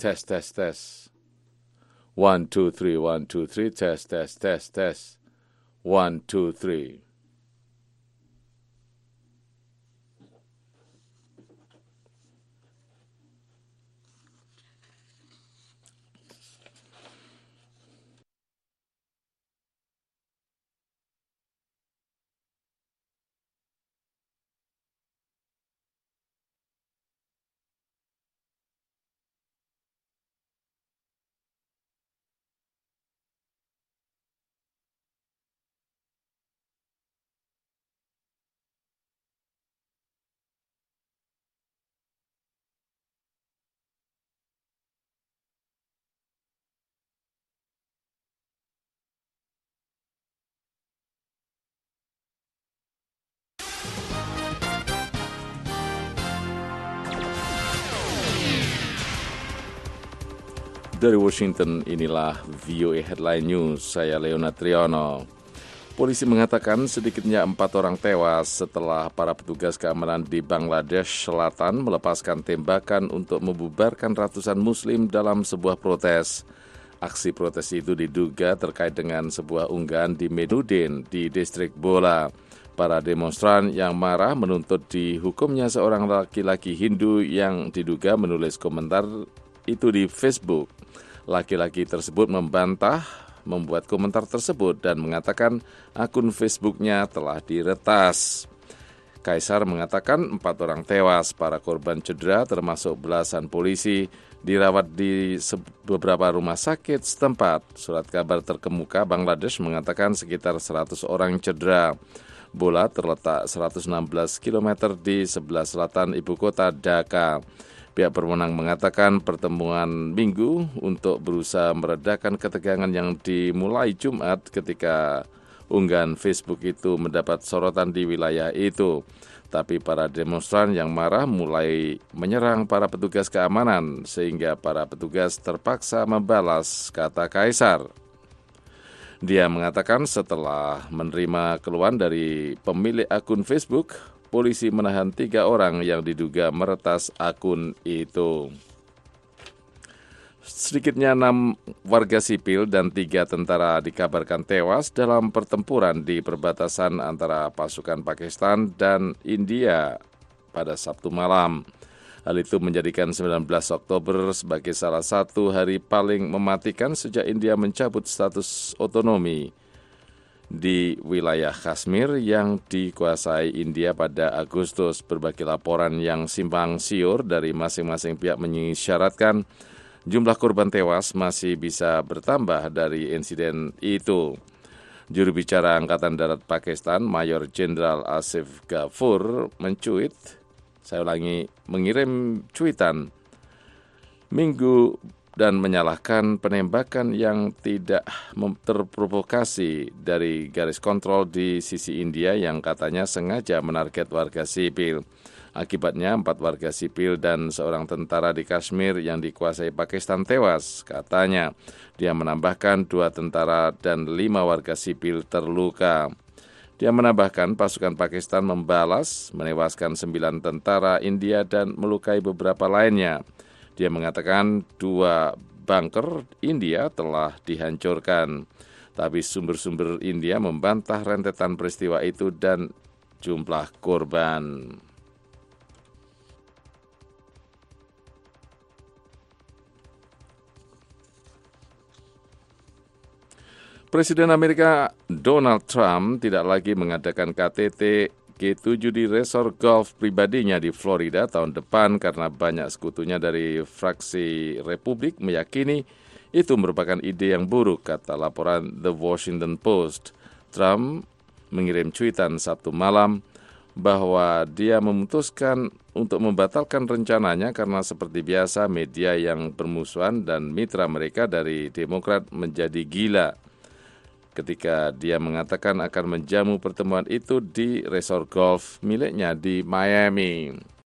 Tes, tes, tes. 1, 2, 3, 1, 2, 3. Tes, tes, tes, tes. 1, 2, 3. Dari Washington, inilah VOA Headline News. Saya Leonard Triono. Polisi mengatakan sedikitnya 4 orang tewas setelah para petugas keamanan di Bangladesh Selatan melepaskan tembakan untuk membubarkan ratusan muslim dalam sebuah protes. Aksi protes itu diduga terkait dengan sebuah unggahan di Menuddin di distrik Bola. Para demonstran yang marah menuntut dihukumnya seorang laki-laki Hindu yang diduga menulis komentar itu di Facebook. Laki-laki tersebut membantah membuat komentar tersebut dan mengatakan akun Facebooknya telah diretas. Kaisar mengatakan 4 orang tewas, para korban cedera termasuk belasan polisi dirawat di beberapa rumah sakit setempat. Surat kabar terkemuka Bangladesh mengatakan sekitar 100 orang cedera. Bola terletak 116 km di sebelah selatan ibu kota Dhaka. Pihak berwenang mengatakan pertemuan Minggu untuk berusaha meredakan ketegangan yang dimulai Jumat ketika unggahan Facebook itu mendapat sorotan di wilayah itu. Tapi para demonstran yang marah mulai menyerang para petugas keamanan sehingga para petugas terpaksa membalas, kata Kaisar. Dia mengatakan setelah menerima keluhan dari pemilik akun Facebook, polisi menahan 3 orang yang diduga meretas akun itu. Sedikitnya 6 warga sipil dan 3 tentara dikabarkan tewas dalam pertempuran di perbatasan antara pasukan Pakistan dan India pada Sabtu malam. Hal itu menjadikan 19 Oktober sebagai salah satu hari paling mematikan sejak India mencabut status otonomi di wilayah Kashmir yang dikuasai India pada Agustus. Berbagai laporan yang simpang siur dari masing-masing pihak mengisyaratkan jumlah korban tewas masih bisa bertambah dari insiden itu. Juru bicara Angkatan Darat Pakistan, Mayor Jenderal Asif Ghafoor mengirim cuitan Minggu dan menyalahkan penembakan yang tidak terprovokasi dari garis kontrol di sisi India yang katanya sengaja menarget warga sipil. Akibatnya 4 warga sipil dan seorang tentara di Kashmir yang dikuasai Pakistan tewas, katanya. Dia menambahkan 2 tentara dan 5 warga sipil terluka. Dia menambahkan pasukan Pakistan membalas, menewaskan 9 tentara India dan melukai beberapa lainnya. Dia mengatakan 2 bunker India telah dihancurkan. Tapi sumber-sumber India membantah rentetan peristiwa itu dan jumlah korban. Presiden Amerika Donald Trump tidak lagi mengadakan KTT G7 di resort golf pribadinya di Florida tahun depan karena banyak sekutunya dari fraksi Republik meyakini itu merupakan ide yang buruk, kata laporan The Washington Post. Trump mengirim cuitan Sabtu malam bahwa dia memutuskan untuk membatalkan rencananya karena seperti biasa media yang bermusuhan dan mitra mereka dari Demokrat menjadi gila ketika dia mengatakan akan menjamu pertemuan itu di resort golf miliknya di Miami.